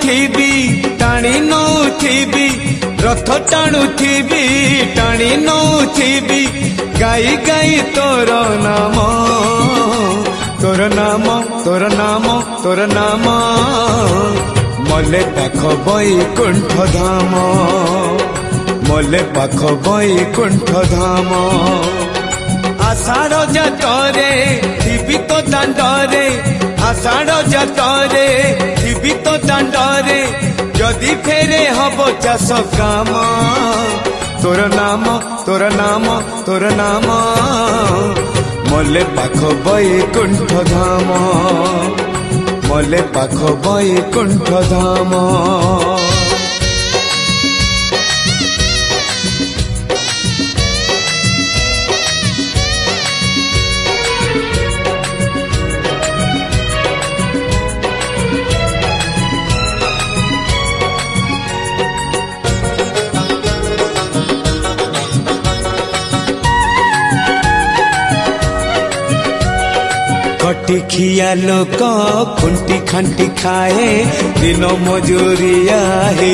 ନଉଥିବି ଟାଣି ନଉଥିବି रथ टाणुथिबी टाणी नौथिबी गाई गाई तोर नाम तोर नाम तोर नाम तोर नाम मले पाख बैकुंठ धाम मले पाख बैकुंठ धाम आषाढ़ जातरे थिबी तो दांडरे आषाढ़ जातरे थिबी तो दांडरे जदि फेरे हब चाष काम तोर नाम तोर नाम तोर नाम मले पाख बैकुंठ धाम मले पाख बैकुंठ धाम खिया लोक खुंटी खंटी खाए दिन मजूरिया है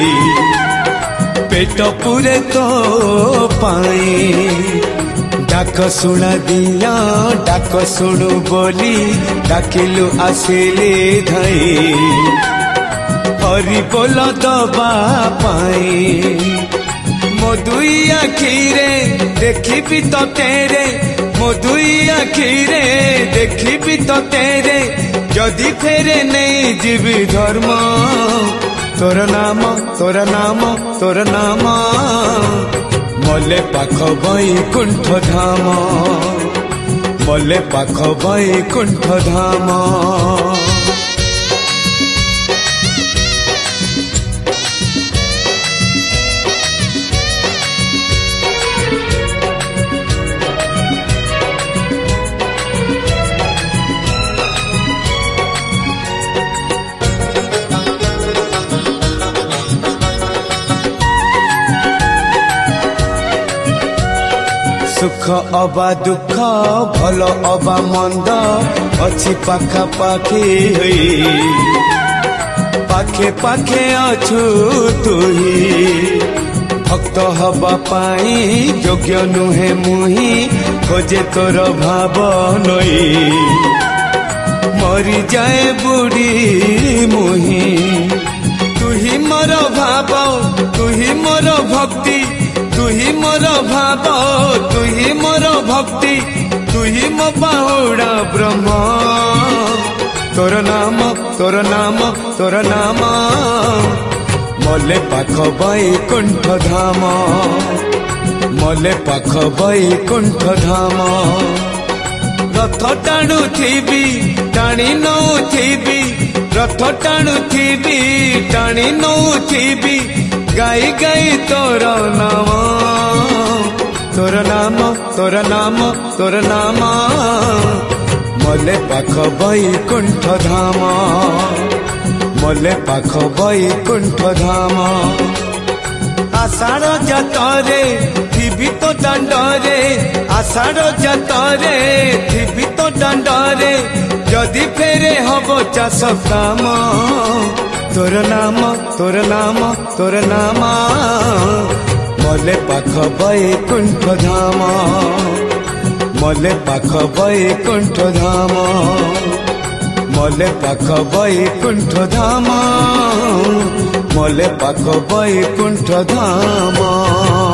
पेट पूरे तो पाए डाक शुणा दिया डाक शुणु बोली डाकिलु आसिले धई हरि बोल दबा पाए मो दुई आखिरे देखी तो तेरे मो दुई आखिरे देखी तो तेरे जदि फेरे नहीं जीवी धर्म तोर नाम तोर नाम तोर नाम मले पाख बैकुंठ धाम मले पाख बैकुंठ धाम सुख अबा दुख भल अबा मंद अच्छी पाखा पाखी पाखे पाखे अछु तुही भक्त हबा पाई योग्य नुहे मुही खोजे तोर भाव नई मरी जाए बुढ़ी मुही तुही मोर भाव तुही मोर भक्ति तुही मोर भाव तुही मोर भक्ति तुही मो बाहुड़ा ब्रह्म तोर नाम तोर नाम तोर नाम मले पाख बैकुंठ धाम मले पाख बैकुंठ धाम रथ टाणुथिबी टाणी नौथिबी रथ टाणुथिबी टाणी नौथिबी गाई गाई तोर नाम तोर नाम तोर नाम तोर नाम मले पाख बैकुंठ धाम मले पाख बैकुंठ धाम आषाढ़ जातरे थिबी तो दांडरे आषाढ़ जातरे थिबी तो दांडरे जदि फेरे हब चाष काम तोर नाम तोर नाम तोर नाम मले पाख बैकुंठ धाम मले पाख बैकुंठ धाम मले पाख बैकुंठ धाम मले पाख बैकुंठ धाम।